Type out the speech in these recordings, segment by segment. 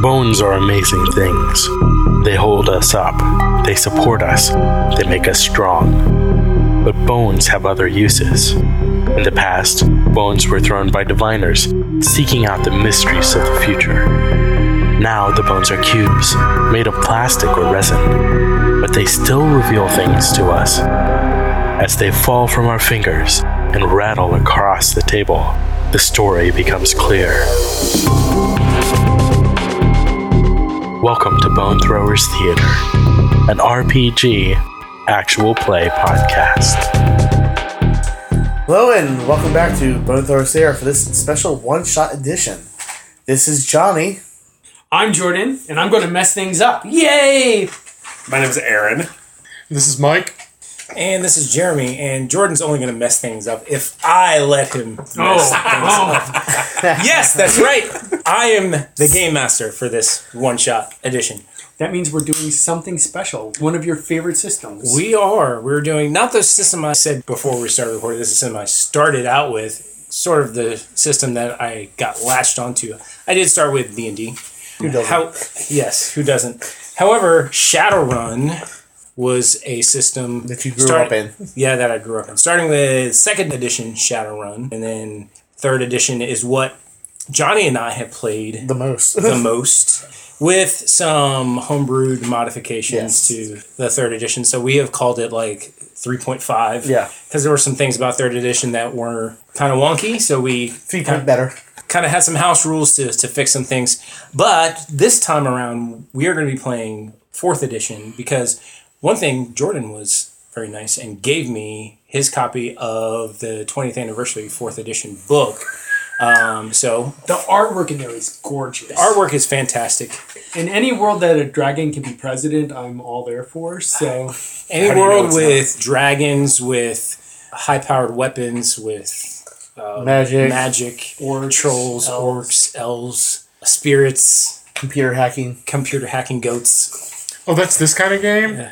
Bones are amazing things. They hold us up, they support us, they make us strong. But bones have other uses. In the past, bones were thrown by diviners, seeking out the mysteries of the future. Now the bones are cubes, made of plastic or resin, but they still reveal things to us. As they fall from our fingers and rattle across the table, the story becomes clear. Welcome to Bone Throwers Theater, an RPG actual play podcast. Hello and welcome back to Bone Throwers Theater for this special one-shot edition. This is Johnny. I'm Jordan, and I'm going to mess things up. Yay! My name is Aaron. This is Mike. And this is Jeremy, and Jordan's only going to mess things up if I let him mess things up. Yes, that's right. I am the game master for this one-shot edition. That means we're doing something special. One of your favorite systems. We're doing, not the system I said before we started recording, this is the system I started out with, sort of the system that I got latched onto. I did start with D&D. Who doesn't? Yes, who doesn't? However, Shadowrun was a system that you grew up in. Yeah, that I grew up in. Starting with 2nd edition Shadowrun, and then 3rd edition is what Johnny and I have played the most. With some homebrewed modifications to the 3rd edition. So we have called it like 3.5. Yeah. Because there were some things about 3rd edition that were kind of wonky, so we 3 point better. Kind of had some house rules to fix some things. But this time around, we are going to be playing 4th edition because one thing, Jordan was very nice and gave me his copy of the 20th anniversary 4th edition book. So the artwork in there is gorgeous. The artwork is fantastic. In any world that a dragon can be president, I'm all there for. So any world with dragons, with high-powered weapons, with magic, or trolls, orcs, elves, spirits, computer hacking goats. Oh, that's this kind of game? Yeah.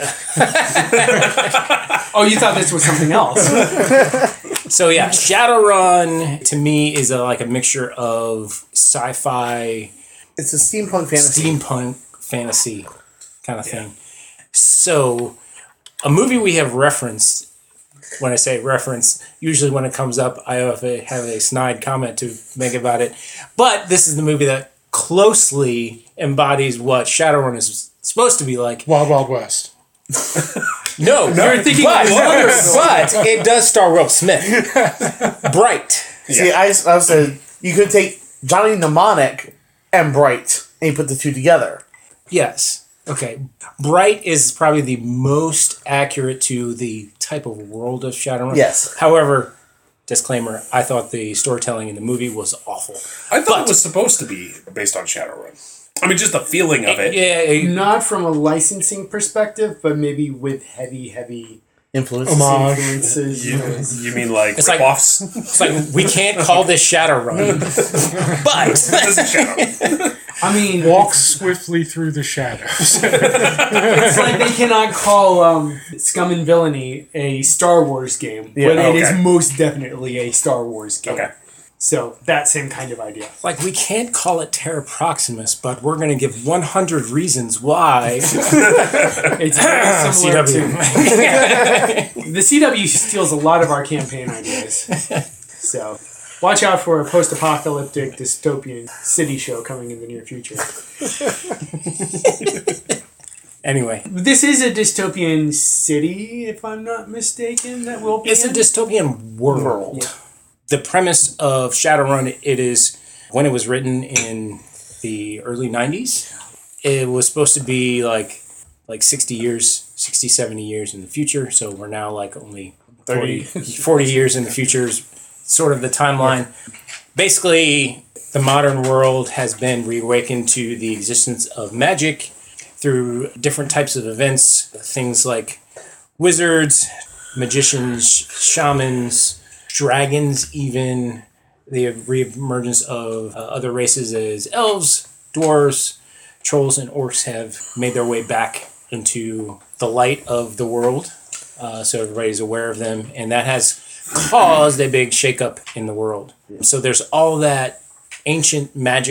Oh, you thought this was something else. So yeah, Shadowrun to me is like a mixture of sci-fi. It's a steampunk fantasy kind of thing. So a movie we have referenced. When I say reference, usually when it comes up, I have a snide comment to make about it. But this is the movie that closely embodies what Shadowrun is supposed to be like. Wild Wild West. No, you're thinking but it does star Will Smith. Bright. See, I said you could take Johnny Mnemonic and Bright and you put the two together. Yes. Okay. Bright is probably the most accurate to the type of world of Shadowrun. Yes. However, disclaimer, I thought the storytelling in the movie was awful. I thought it was supposed to be based on Shadowrun. I mean, just the feeling of it. Yeah. Not from a licensing perspective, but maybe with heavy influences. You mean like it's rip-offs? It's like, we can't call this Shadowrun. But this is Shadowrun. I mean, walk swiftly through the shadows. It's like they cannot call Scum and Villainy a Star Wars game, but it is most definitely a Star Wars game. Okay. So that same kind of idea. Like, we can't call it Terra Proximus, but we're going to give 100 reasons why. It's very similar to the CW steals a lot of our campaign ideas. So watch out for a post-apocalyptic dystopian city show coming in the near future. Anyway. This is a dystopian city, if I'm not mistaken, that will be It's a dystopian world. Yeah. The premise of Shadowrun, it is, when it was written in the early 90s, it was supposed to be like 60, 70 years in the future. So we're now like only 40 years in the future is sort of the timeline. Yeah. Basically, the modern world has been reawakened to the existence of magic through different types of events, things like wizards, magicians, shamans, dragons, even the reemergence of other races as elves, dwarves, trolls, and orcs have made their way back into the light of the world. So everybody's aware of them, and that has caused a big shakeup in the world. So there's all that ancient magic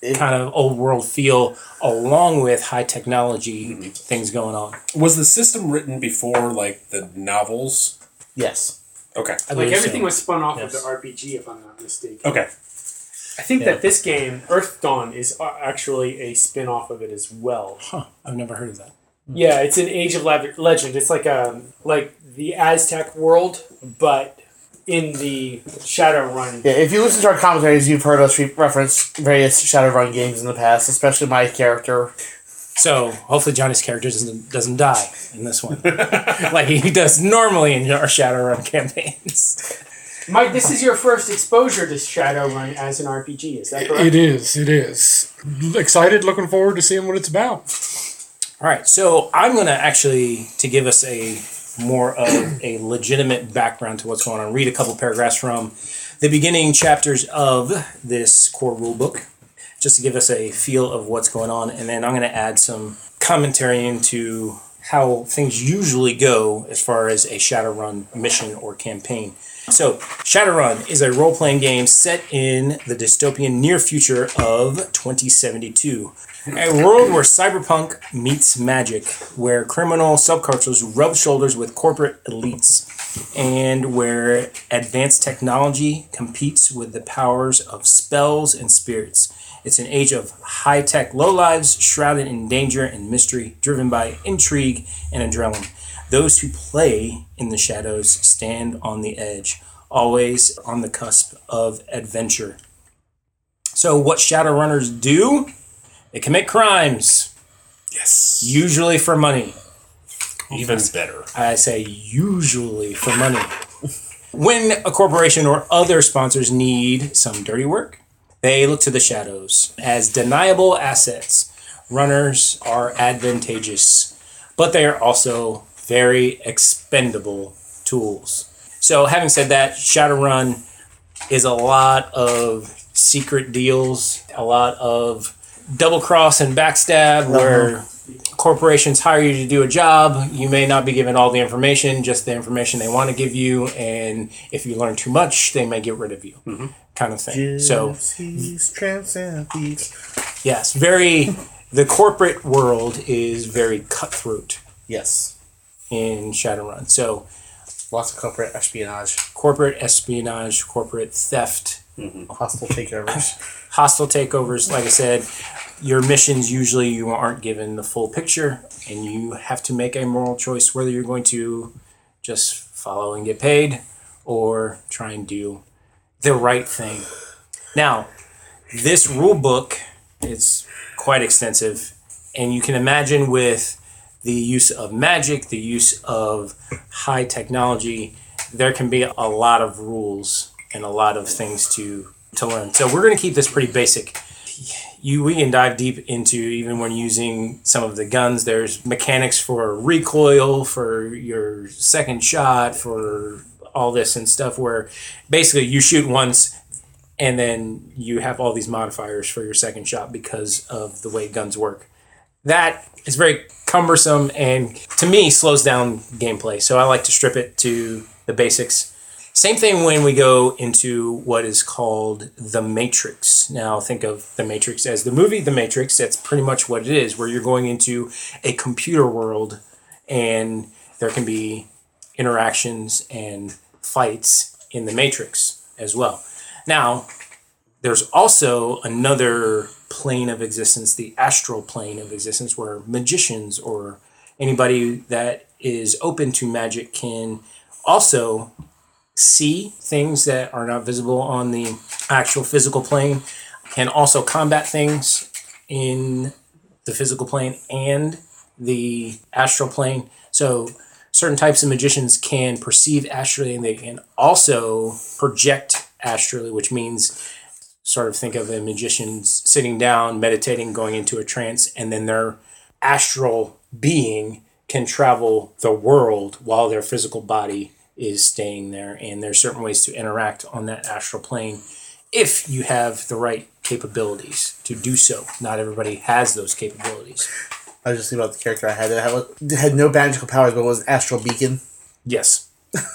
kind of old world feel, along with high technology things going on. Was the system written before, like, the novels? Yes. Okay. Like everything was spun off of the RPG, if I'm not mistaken. Okay. I think that this game, Earth Dawn, is actually a spin-off of it as well. Huh. I've never heard of that. Yeah, it's an Age of Legend. It's like the Aztec world, but in the Shadowrun. Yeah, if you listen to our commentaries, you've heard us reference various Shadowrun games in the past, especially my character. So hopefully Johnny's character doesn't die in this one, like he does normally in our Shadowrun campaigns. Mike, this is your first exposure to Shadowrun as an RPG, is that correct? It is. Excited, looking forward to seeing what it's about. All right, so I'm going to give us a more of a legitimate background to what's going on, read a couple paragraphs from the beginning chapters of this core rulebook, just to give us a feel of what's going on, and then I'm going to add some commentary into how things usually go as far as a Shadowrun mission or campaign. So, Shadowrun is a role-playing game set in the dystopian near future of 2072. A world where cyberpunk meets magic, where criminal subcultures rub shoulders with corporate elites, and where advanced technology competes with the powers of spells and spirits. It's an age of high-tech lowlives, shrouded in danger and mystery, driven by intrigue and adrenaline. Those who play in the shadows stand on the edge, always on the cusp of adventure. So what Shadowrunners do? They commit crimes. Yes. Usually for money. Even better. I say usually for money. When a corporation or other sponsors need some dirty work, they look to the shadows. As deniable assets, runners are advantageous, but they are also very expendable tools. So having said that, Shadowrun is a lot of secret deals, a lot of double cross and backstab, where corporations hire you to do a job. You may not be given all the information, just the information they want to give you, and if you learn too much, they may get rid of you, kind of thing. Gypsies, tramps, and thieves. Yes, the corporate world is very cutthroat Yes. in Shadowrun. So Lots of corporate espionage. Corporate theft, Hostile takeovers. hostile takeovers. Like I said, your missions usually you aren't given the full picture, and you have to make a moral choice whether you're going to just follow and get paid or try and do the right thing. Now, this rule book is quite extensive, and you can imagine with the use of magic, the use of high technology, there can be a lot of rules and a lot of things to learn. So we're going to keep this pretty basic. We can dive deep into, even when using some of the guns, there's mechanics for recoil, for your second shot, for all this and stuff, where basically you shoot once and then you have all these modifiers for your second shot because of the way guns work. That is very cumbersome and, to me, slows down gameplay. So I like to strip it to the basics. Same thing when we go into what is called The Matrix. Now, think of The Matrix as the movie The Matrix. That's pretty much what it is, where you're going into a computer world and there can be interactions and fights in The Matrix as well. Now, there's also another plane of existence, the astral plane of existence, where magicians or anybody that is open to magic can also see things that are not visible on the actual physical plane, can also combat things in the physical plane and the astral plane. So certain types of magicians can perceive astrally, and they can also project astrally, which means sort of think of a magician sitting down, meditating, going into a trance, and then their astral being can travel the world while their physical body is staying there. And there's certain ways to interact on that astral plane if you have the right capabilities to do so. Not everybody has those capabilities. I was just thinking about the character I had that had no magical powers, but was an astral beacon. Yes.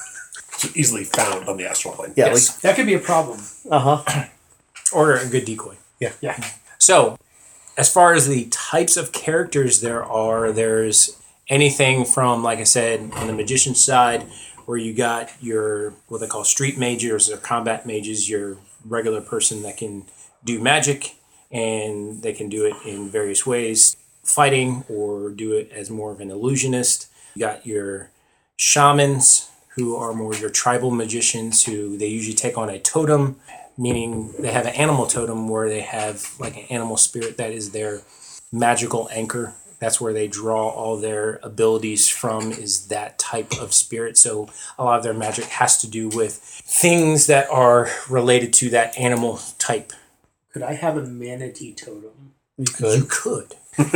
So easily found on the astral plane. Yeah, Yes. That could be a problem. Uh-huh. Or a good decoy. Yeah. So, as far as the types of characters there's anything from, like I said, on the magician side, where you got your, what they call street mages or combat mages, your regular person that can do magic, and they can do it in various ways, fighting or do it as more of an illusionist. You got your shamans, who are more your tribal magicians, who they usually take on a totem, meaning they have an animal totem where they have like an animal spirit that is their magical anchor. That's where they draw all their abilities from, is that type of spirit. So a lot of their magic has to do with things that are related to that animal type. Could I have a manatee totem? You could. You could.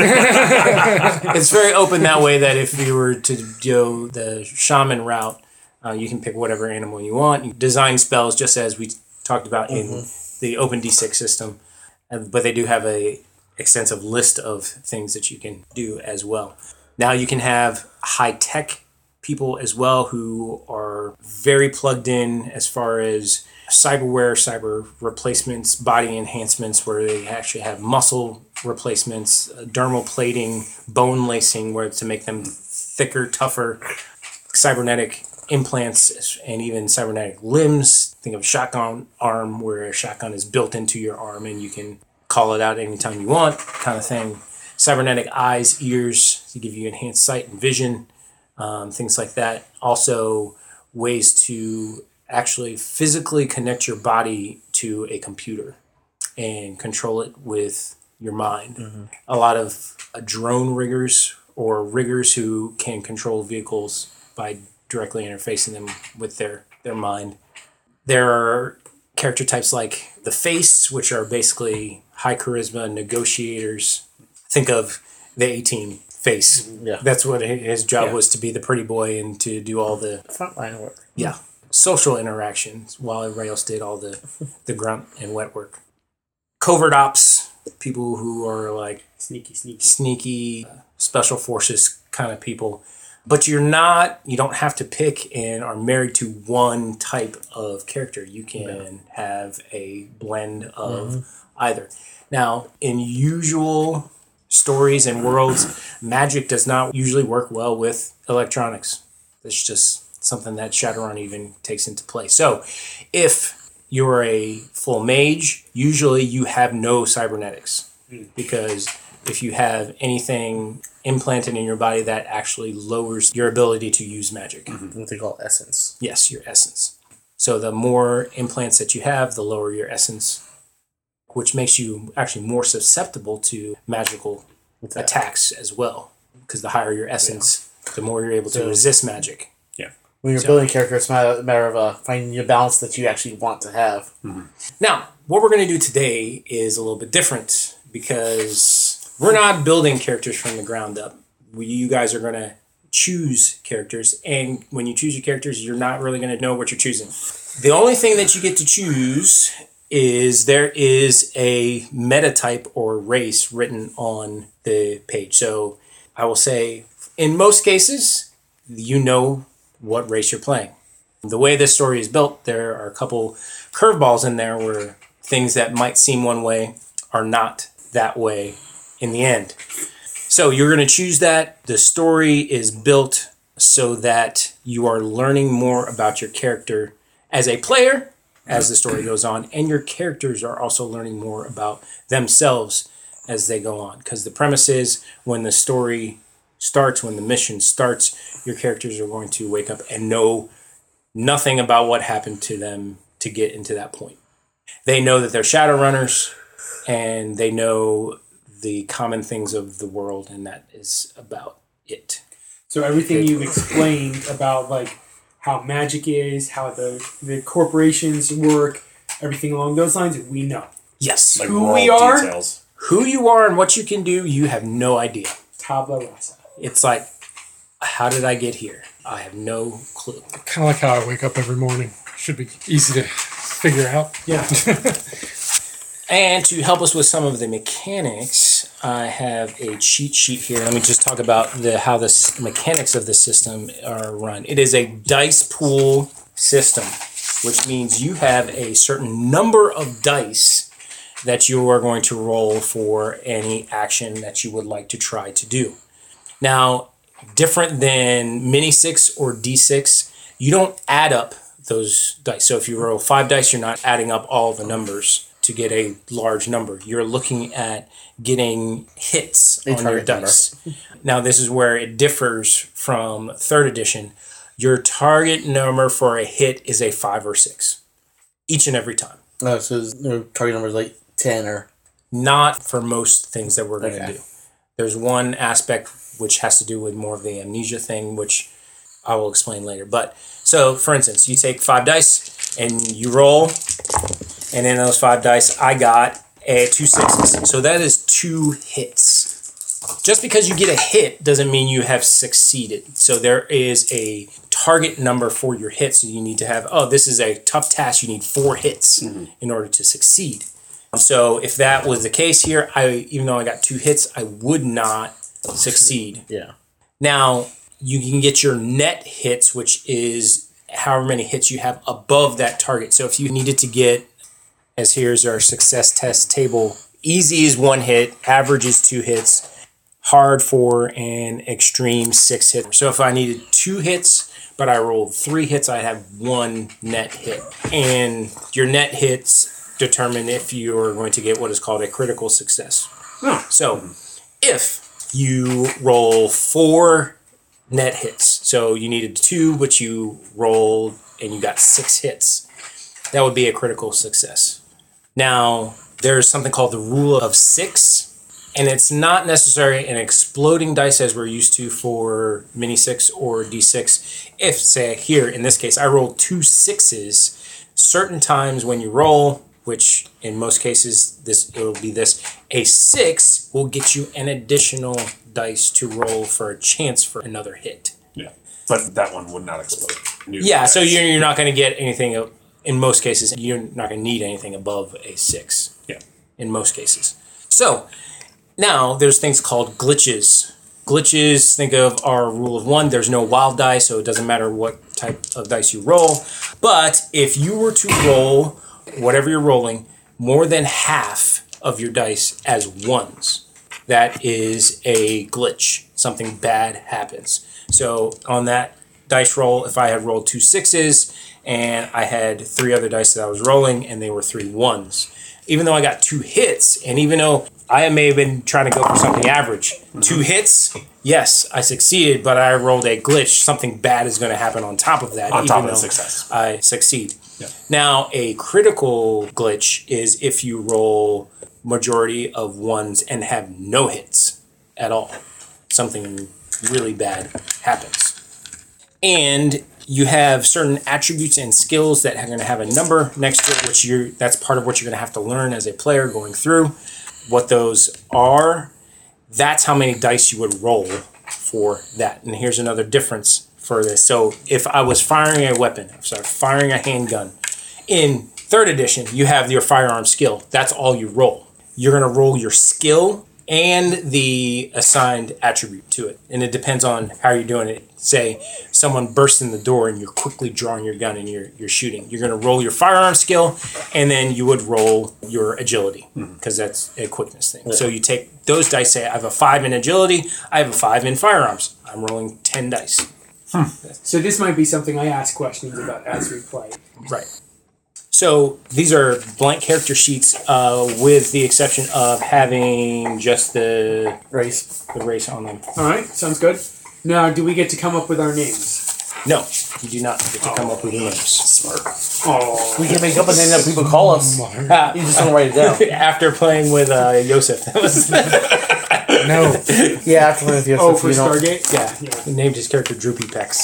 It's very open that way, that if you were to go the shaman route, you can pick whatever animal you want. You design spells just as we talked about in the Open D6 system. But they do have a extensive list of things that you can do as well. Now you can have high-tech people as well who are very plugged in as far as cyberware, cyber replacements, body enhancements, where they actually have muscle replacements, dermal plating, bone lacing, where to make them thicker, tougher, cybernetic implants, and even cybernetic limbs. Think of a shotgun arm, where a shotgun is built into your arm and you can call it out anytime you want, kind of thing. Cybernetic eyes, ears to give you enhanced sight and vision, things like that. Also, ways to actually physically connect your body to a computer and control it with your mind. A lot of drone riggers or riggers who can control vehicles by directly interfacing them with their mind. There are character types like the Face, which are basically high charisma negotiators. Think of the A-Team Face. Yeah. That's what his job was, to be the pretty boy and to do all the Frontline work. yeah social interactions, while everybody else did all the grunt and wet work. Covert ops, people who are like sneaky special forces kind of people. But you don't have to pick and are married to one type of character. You can have a blend of either. Now, in usual stories and worlds, magic does not usually work well with electronics. It's just something that Shadowrun even takes into play. So, if you're a full mage, usually you have no cybernetics, because if you have anything implanted in your body, that actually lowers your ability to use magic. What they call essence. Yes, your essence. So the more implants that you have, the lower your essence, which makes you actually more susceptible to magical attacks as well. Because the higher your essence, the more you're able to resist magic. When you're building a character, it's a matter of finding the balance that you actually want to have. Now, what we're going to do today is a little bit different, because we're not building characters from the ground up. You guys are going to choose characters, and when you choose your characters, you're not really going to know what you're choosing. The only thing that you get to choose is there is a meta type or race written on the page. So I will say, in most cases, you know what race you're playing. The way this story is built, there are a couple curveballs in there where things that might seem one way are not that way in the end. So you're going to choose that. The story is built so that you are learning more about your character as a player as the story goes on, and your characters are also learning more about themselves as they go on. Because the premise is, when the story starts, when the mission starts, your characters are going to wake up and know nothing about what happened to them to get into that point. They know that they're Shadowrunners, and they know the common things of the world, and that is about it. So everything you've explained about like how magic is, how the corporations work, everything along those lines, we know. Yes. Like Who raw we are? details. Who you are and what you can do, you have no idea. Tabla rasa. It's like, how did I get here? I have no clue. Kind of like how I wake up every morning. Should be easy to figure out. Yeah. And to help us with some of the mechanics, I have a cheat sheet here. Let me just talk about how the mechanics of the system are run. It is a dice pool system, which means you have a certain number of dice that you are going to roll for any action that you would like to try to do. Now, different than mini 6 or D6, you don't add up those dice. So if you roll 5 dice, you're not adding up all the numbers to get a large number. You're looking at getting hits on your dice. Now, this is where it differs from 3rd edition. Your target number for a hit is a 5 or 6 each and every time. Oh, so the target number is like 10 or... Not for most things that we're going to Okay. do. There's one aspect which has to do with more of the amnesia thing, which I will explain later. But so, for instance, you take 5 dice and you roll, and in those 5 dice, I got 2 6s. So that is 2 hits. Just because you get a hit doesn't mean you have succeeded. So there is a target number for your hits. So you need to have, this is a tough task. You need 4 hits in order to succeed. So if that was the case here, even though I got 2 hits, I would not succeed. Yeah. Now, you can get your net hits, which is however many hits you have above that target. So if you needed to get, as here's our success test table, easy is 1 hit, average is 2 hits, hard 4, and extreme 6 hits. So if I needed 2 hits, but I rolled 3 hits, I'd have 1 net hit. And your net hits determine if you're going to get what is called a critical success. So if you roll 4 net hits, so you needed 2, but you rolled and you got 6 hits, that would be a critical success. Now, there's something called the rule of 6, and it's not necessarily an exploding dice as we're used to for mini 6 or D6. If, say, here, in this case, I rolled 2 6s, certain times when you roll, which in most cases it'll be a 6 will get you an additional dice to roll for a chance for another hit. Yeah. But that one would not explode. Yeah, so you're not going to get anything, in most cases, you're not going to need anything above a 6. Yeah. In most cases. So, now there's things called glitches. Glitches, think of our rule of 1. There's no wild dice, so it doesn't matter what type of dice you roll. But if you were to roll whatever you're rolling, more than half of your dice as 1s, that is a glitch. Something bad happens. So on that dice roll, if I had rolled 2 6s and I had 3 other dice that I was rolling and they were 3 1s, even though I got 2 hits, and even though I may have been trying to go for something average, 2 hits, yes, I succeeded, but I rolled a glitch. Something bad is going to happen on top of that. On top of the success. I succeed. Yeah. Now, a critical glitch is if you roll majority of 1s and have no hits at all. Something really bad happens. And you have certain attributes and skills that are going to have a number next to it, which that's part of what you're going to have to learn as a player going through. What those are, that's how many dice you would roll for that. And here's another difference for this. So if I was firing a weapon, firing a handgun, in 3rd edition, you have your firearm skill. That's all you roll. You're going to roll your skill and the assigned attribute to it. And it depends on how you're doing it. Say someone bursts in the door and you're quickly drawing your gun and you're shooting. You're going to roll your firearm skill, and then you would roll your agility, because that's a quickness thing. Yeah. So you take those dice, say I have a 5 in agility, I have a 5 in firearms. I'm rolling 10 dice. So this might be something I ask questions about as we play. Right. So these are blank character sheets, with the exception of having just the race on them. All right, sounds good. Now, do we get to come up with our names? No, you do not get to come up with your names. Smart. Oh, We can make up a name that people call us. You just don't write it down. After playing with Yosef, that was No. Yeah, after playing with you. for Stargate? yeah. He named his character Droopy Pecs.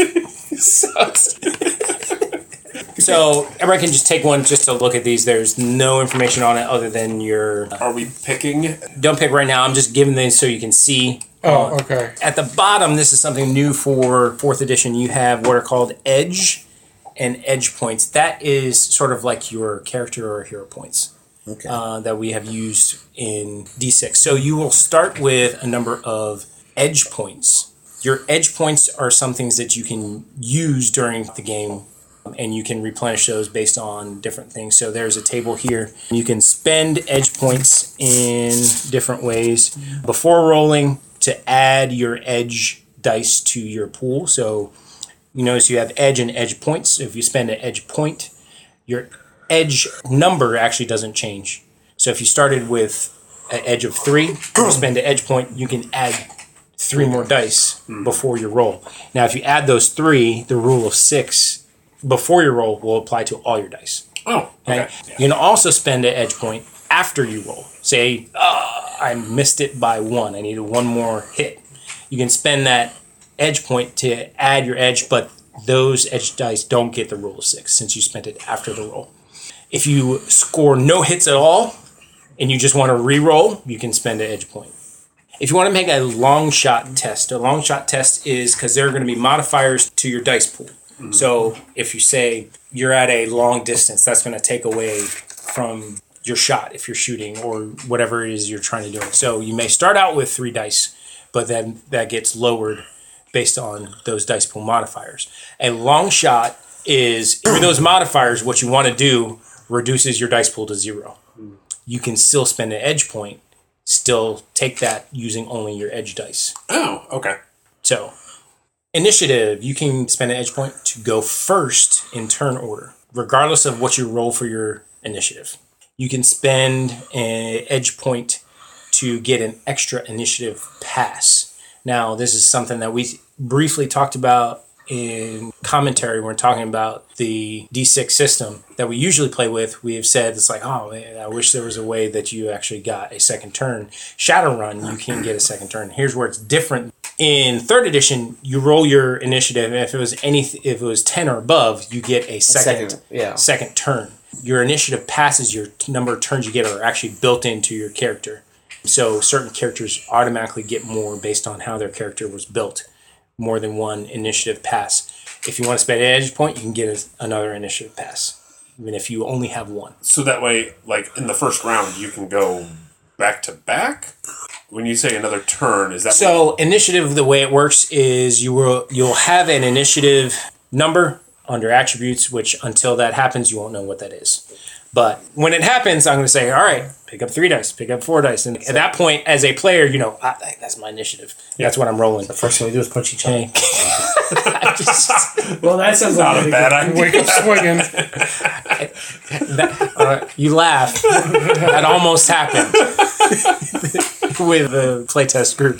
So everyone can just take one just to look at these. There's no information on it other than your. Are we picking? Don't pick right now. I'm just giving these so you can see. Oh, okay. At the bottom, this is something new for 4th edition. You have what are called edge and edge points. That is sort of like your character or hero points. Okay. That we have used in D6. So you will start with a number of edge points. Your edge points are some things that you can use during the game and you can replenish those based on different things. So there's a table here. You can spend edge points in different ways before rolling to add your edge dice to your pool. So you notice you have edge and edge points. So if you spend an edge point, your edge number actually doesn't change. So if you started with an edge of 3, you spend an edge point, you can add 3 more dice before your roll. Now, if you add those 3, the rule of 6 before your roll will apply to all your dice. Oh, okay. You can also spend an edge point after you roll. Say, I missed it by 1. I needed 1 more hit. You can spend that edge point to add your edge, but those edge dice don't get the rule of 6 since you spent it after the roll. If you score no hits at all and you just want to re-roll, you can spend an edge point. If you want to make a long shot test is because there are going to be modifiers to your dice pool. Mm-hmm. So if you say you're at a long distance, that's going to take away from your shot if you're shooting or whatever it is you're trying to do. So you may start out with 3 dice, but then that gets lowered based on those dice pool modifiers. A long shot is, with those modifiers, what you want to do reduces your dice pool to 0. You can still spend an edge point, still take that using only your edge dice. Oh, okay. So, initiative, you can spend an edge point to go first in turn order, regardless of what you roll for your initiative. You can spend an edge point to get an extra initiative pass. Now, this is something that we briefly talked about in commentary. We're talking about the D6 system that we usually play with. We have said it's like, oh man, I wish there was a way that you actually got a second turn. Shadowrun, you can get a second turn. Here's where it's different. In 3rd edition, you roll your initiative, and if it was 10 or above, you get a second turn. Your initiative passes, your number of turns you get are actually built into your character. So certain characters automatically get more based on how their character was built. More than 1 initiative pass. If you want to spend an edge point, you can get another initiative pass, even if you only have 1. So that way, like in the first round, you can go back to back. When you say another turn, is that so? Initiative, the way it works is you'll have an initiative number under attributes, which until that happens, you won't know what that is. But when it happens, I'm going to say, all right, pick up 3 dice, pick up 4 dice. And at that point, as a player, that's my initiative. Yeah. That's what I'm rolling. The first thing we do is punch each other. Well, that sounds not a bad idea. Wake up swinging. You laugh. That almost happened with the playtest group.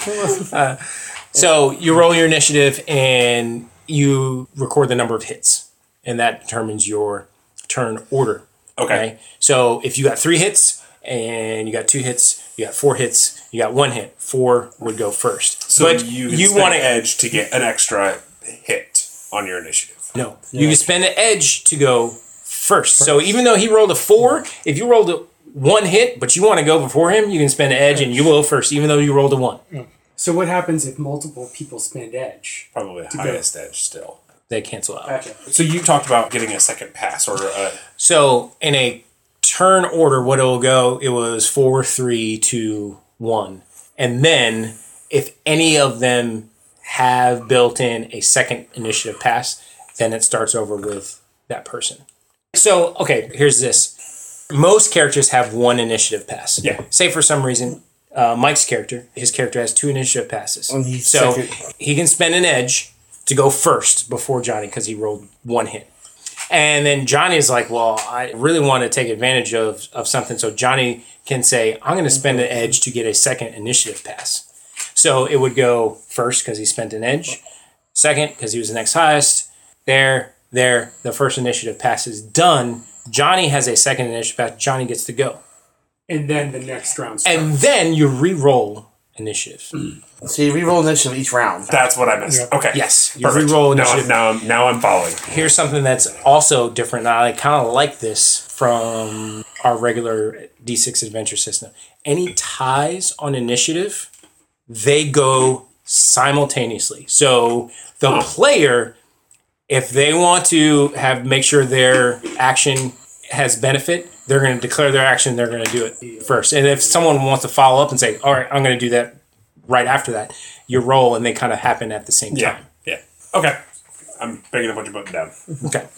So you roll your initiative and you record the number of hits. And that determines your turn order. Okay. So if you got 3 hits and you got 2 hits, you got 4 hits, you got 1 hit, 4 would go first. So but you want an edge to get an extra hit on your initiative. No. You can spend an edge to go first. So even though he rolled a 4, if you rolled a 1 hit, but you want to go before him, you can spend an edge and you will go first, even though you rolled a 1. So what happens if multiple people spend edge? Probably the highest edge still. They cancel out. Okay. So you talked about getting a second pass or So in a turn order, what it will go, it was 4, 3, 2, 1. And then if any of them have built in a second initiative pass, then it starts over with that person. So, okay, here's this. Most characters have 1 initiative pass. Yeah. Say for some reason, Mike's character, his character has 2 initiative passes. So he can spend an edge to go first before Johnny because he rolled 1 hit. And then Johnny's like, well, I really want to take advantage of something. So Johnny can say, I'm going to spend an edge to get a second initiative pass. So it would go first because he spent an edge. Second, because he was the next highest. There. The first initiative pass is done. Johnny has a second initiative pass. Johnny gets to go. And then the next round starts. And then you re-roll initiative. So you re-roll initiative each round. That's what I missed. Yeah. Okay. Yes. You Perfect. re-roll initiative. Now I'm following. Here's something that's also different. I kind of like this from our regular D6 adventure system. Any ties on initiative, they go simultaneously. So the player, if they want to make sure their action has benefit, they're going to declare their action. They're going to do it first. And if someone wants to follow up and say, all right, I'm going to do that right after that, you roll and they kind of happen at the same time. Yeah. Okay. I'm picking up what you're putting down. Okay.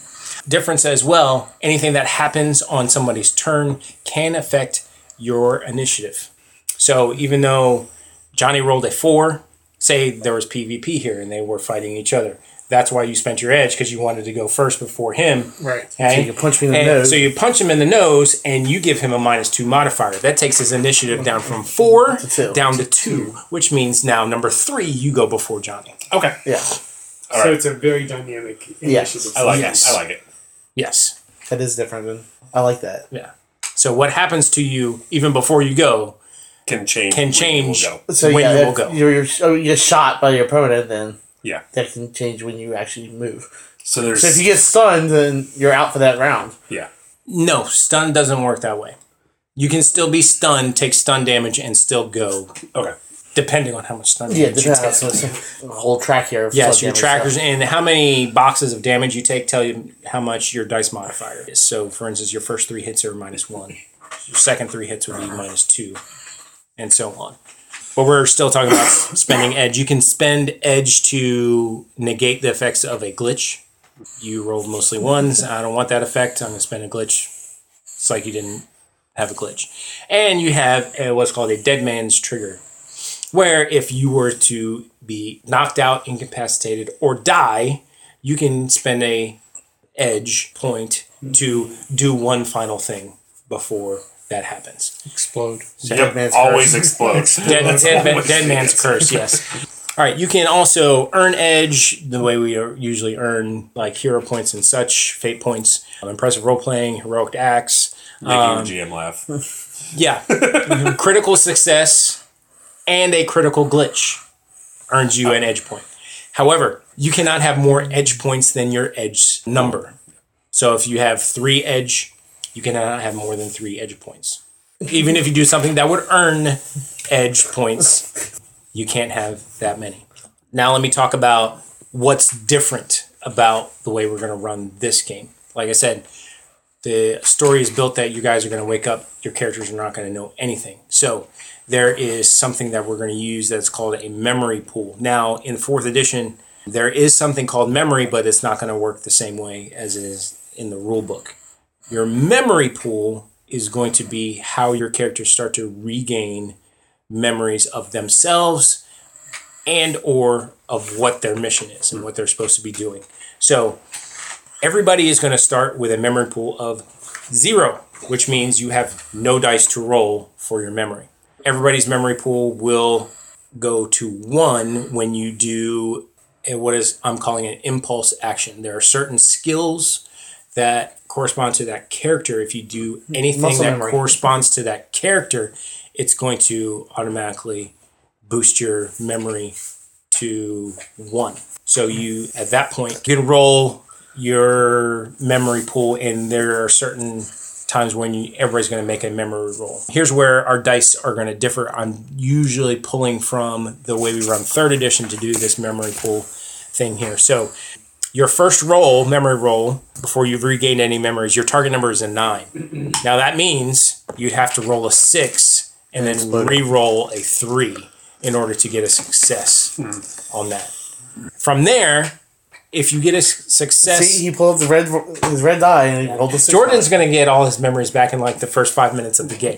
Difference as well, anything that happens on somebody's turn can affect your initiative. So even though Johnny rolled a 4, say there was PvP here and they were fighting each other. That's why you spent your edge, because you wanted to go first before him. Right. Okay? So you punch me in the nose. So you punch him in the nose and you give him a -2 modifier. That takes his initiative down from 4 down to 2, which means now number 3, you go before Johnny. Okay. Yeah. So it's a very dynamic initiative. I like Yes. it. I like it. Yes. That is different. Then I like that. Yeah. So what happens to you even before you go Can change. can when change you will go. So when yeah, you will if go. you get shot by your opponent, then Yeah. that can change when you actually move. So there's. So if you get stunned, then you're out for that round. yeah. No, stun doesn't work that way. You can still be stunned, take stun damage, and still go, Okay. depending on how much stun Yeah, damage you take. so it's a whole track here. Of Yes, stun your damage, trackers so- and how many boxes of damage you take tell you how much your dice modifier is. So, for instance, your first 3 hits are -1. Your second 3 hits would be -2, and so on. But we're still talking about spending edge. You can spend edge to negate the effects of a glitch. You rolled mostly 1s. I don't want that effect. I'm going to spend a glitch. It's like you didn't have a glitch. And you have what's called a dead man's trigger, where if you were to be knocked out, incapacitated, or die, you can spend a edge point to do one final thing before that happens. Explode. Yep. man's Always curse. explodes. Dead man's curse, yes. All right, you can also earn edge the way we usually earn, like hero points and such, fate points, impressive role playing, heroic acts. Making the GM laugh. Yeah, critical success and a critical glitch earns you an edge point. However, you cannot have more edge points than your edge number. So if you have 3 edge, you cannot have more than 3 edge points. Even if you do something that would earn edge points, you can't have that many. Now let me talk about what's different about the way we're going to run this game. Like I said, the story is built that you guys are going to wake up, your characters are not going to know anything. So there is something that we're going to use that's called a memory pool. Now, in 4th edition, there is something called memory, but it's not going to work the same way as it is in the rule book. Your memory pool is going to be how your characters start to regain memories of themselves and or of what their mission is and what they're supposed to be doing. So everybody is going to start with a memory pool of 0, which means you have no dice to roll for your memory. Everybody's memory pool will go to 1 when you do I'm calling an impulse action. There are certain skills that correspond to that character. If you do anything Muscle that memory. corresponds to that character, it's going to automatically boost your memory to 1. So you, at that point, you can roll your memory pool, and there are certain times when everybody's going to make a memory roll. Here's where our dice are going to differ. I'm usually pulling from the way we run 3rd edition to do this memory pool thing here. So your first roll, memory roll, before you've regained any memories, your target number is a 9. Now that means you'd have to roll a 6 and then re-roll a 3 in order to get a success on that. From there, if you get a success... See, he pulled up his red die and he rolled the 6. Jordan's going to get all his memories back in like the first 5 minutes of the game.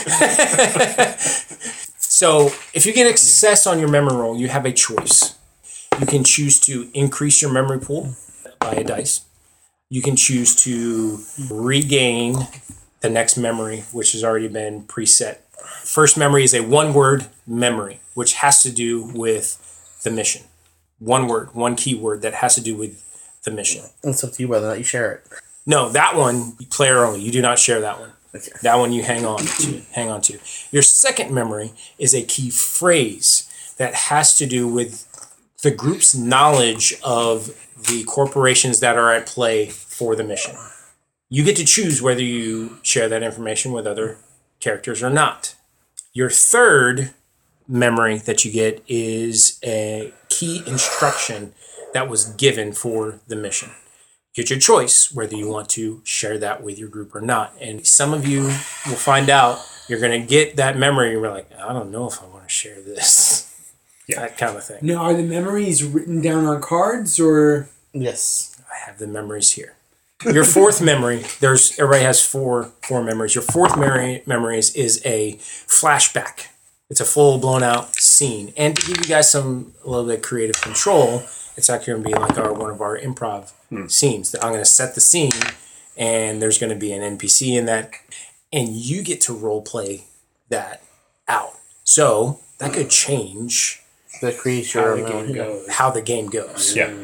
So if you get a success on your memory roll, you have a choice. You can choose to increase your memory pool by a dice. You can choose to regain the next memory, which has already been preset. First memory is a 1-word memory, which has to do with the mission. 1 word, 1 keyword that has to do with the mission. It's up to you whether or not you share it. No, that one, player only. You do not share that one. Okay. That one you hang on to. Your second memory is a key phrase that has to do with the group's knowledge of the corporations that are at play for the mission. You get to choose whether you share that information with other characters or not. Your third memory that you get is a key instruction that was given for the mission. Get your choice whether you want to share that with your group or not. And some of you will find out you're going to get that memory and you're like, I don't know if I want to share this. Yeah. That kind of thing. Now, are the memories written down on cards or? Yes. I have the memories here. Your fourth memory, everybody has four memories. Your fourth memories is a flashback. It's a full blown out scene. And to give you guys a little bit of creative control, it's actually going to be like one of our improv scenes. I'm going to set the scene, and there's going to be an NPC in that, and you get to role play that out. So that could change The creature how the game goes. Yeah.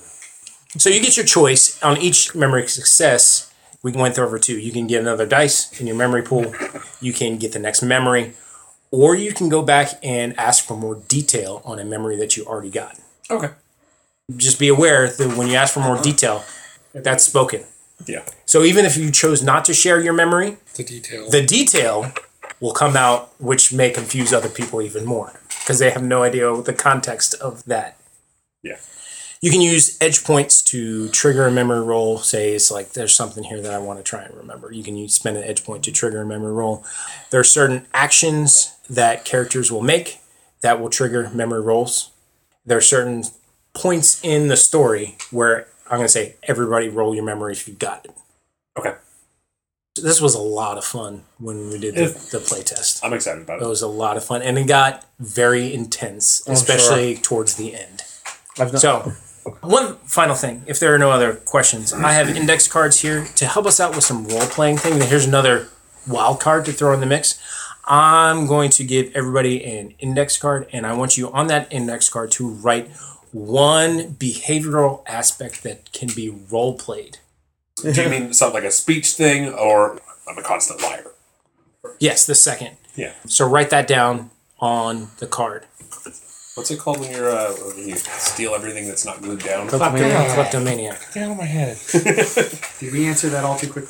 So you get your choice on each memory success. We went over two. You can get another dice in your memory pool. You can get the next memory, or you can go back and ask for more detail on a memory that you already got. Okay. Just be aware that when you ask for more detail, that's spoken. Yeah. So even if you chose not to share your memory, The detail will come out, which may confuse other people even more because they have no idea the context of that. Yeah. You can use edge points to trigger a memory roll. Say it's like there's something here that I want to try and remember. You can spend an edge point to trigger a memory roll. There are certain actions that characters will make that will trigger memory rolls. There are certain points in the story where I'm going to say, everybody roll your memory if you've got it. Okay. This was a lot of fun when we did the play test. I'm excited about It it. was a lot of fun, and it got very intense, especially towards the end. So, one final thing, if there are no other questions, I have index cards here to help us out with some role-playing thing. Here's another wild card to throw in the mix. I'm going to give everybody an index card, and I want you on that index card to write one behavioral aspect that can be role-played. Do you mean something like a speech thing, or I'm a constant liar? Yes, the second. Yeah. So write that down on the card. What's it called when when you steal everything that's not glued down? Kleptomaniac. Get out of my head. Did we answer that all too quickly?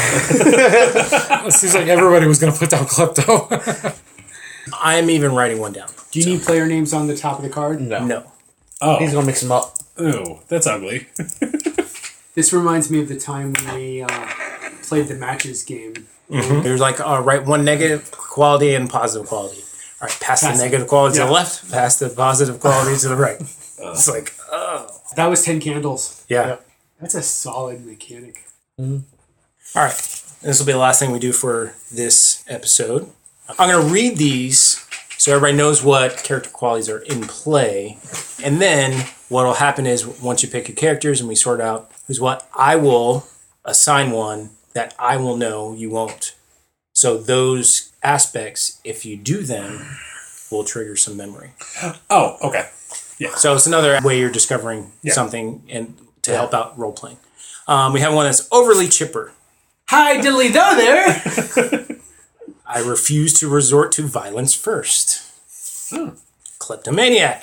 It seems like everybody was going to put down klepto. I'm even writing one down. Do you need player names on the top of the card? No. Oh. He's gonna mix them up. Ooh, that's ugly. This reminds me of the time when we played the matches game. There's like, write one negative quality and positive quality. All right, pass the negative quality to the left, pass the positive quality to the right. It's like, oh. That was 10 candles. Yeah. That's a solid mechanic. All right. This will be the last thing we do for this episode. I'm going to read these so everybody knows what character qualities are in play. And then what will happen is once you pick your characters and we sort out who's what, I will assign one that I will know you won't. So those aspects, if you do them, will trigger some memory. Oh, okay. Yeah. So it's another way you're discovering something and to help out role playing. We have one that's overly chipper. Hi, diddly do there! I refuse to resort to violence first. Kleptomaniac.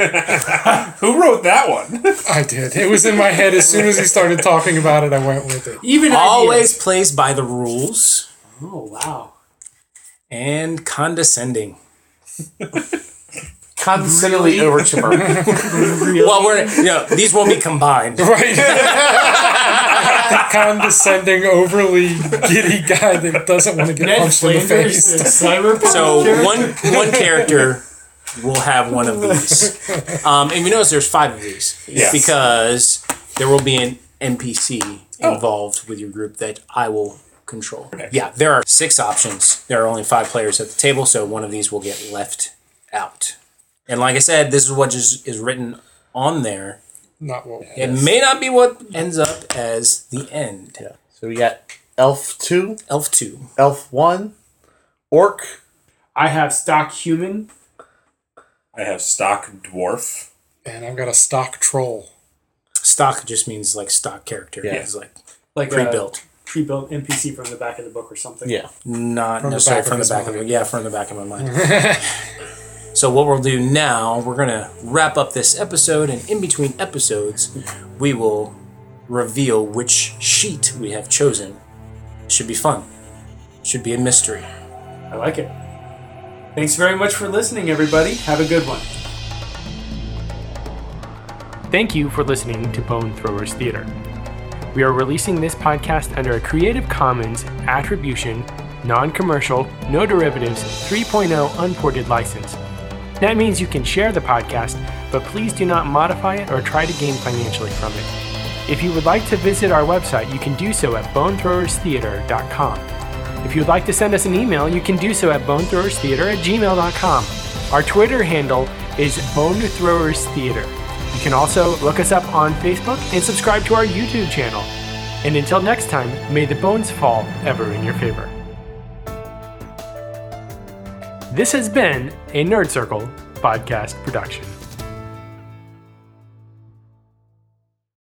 Who wrote that one? I did. It was in my head as soon as he started talking about it. I went with it. Even Always plays by the rules. Oh, wow. And condescending. Condescendingly over chipper. Well, these won't be combined. Right. Condescending, overly giddy guy that doesn't want to get Ned punched in the Flanders, face. the cyberpunk So character? one character will have one of these. And you notice there's 5 of these. Yes. Because there will be an NPC involved with your group that I will control. Okay. Yeah, there are 6 options. There are only 5 players at the table, so one of these will get left out. And like I said, this is what is written on there. Not what. It may not be what ends up as the end. Yeah. So we got Elf 2, Elf 2. Elf 1, Orc. I have stock human. I have stock dwarf. And I've got a stock troll. Stock just means like stock character. Yeah. It's like Like pre-built. Pre-built NPC from the back of the book or something. Yeah. Not From the necessarily back from of the back his of mind. it. Yeah, from the back of my mind. So what we'll do now, we're going to wrap up this episode, and in between episodes, we will reveal which sheet we have chosen. Should be fun. Should be a mystery. I like it. Thanks very much for listening, everybody. Have a good one. Thank you for listening to Bone Throwers Theater. We are releasing this podcast under a Creative Commons Attribution, Non-Commercial, No Derivatives 3.0 Unported license. That means you can share the podcast, but please do not modify it or try to gain financially from it. If you would like to visit our website, you can do so at bonethrowerstheater.com. If you would like to send us an email, you can do so at bonethrowerstheater@gmail.com. Our Twitter handle is bonethrowerstheater. You can also look us up on Facebook and subscribe to our YouTube channel. And until next time, may the bones fall ever in your favor. This has been a Nerd Circle podcast production.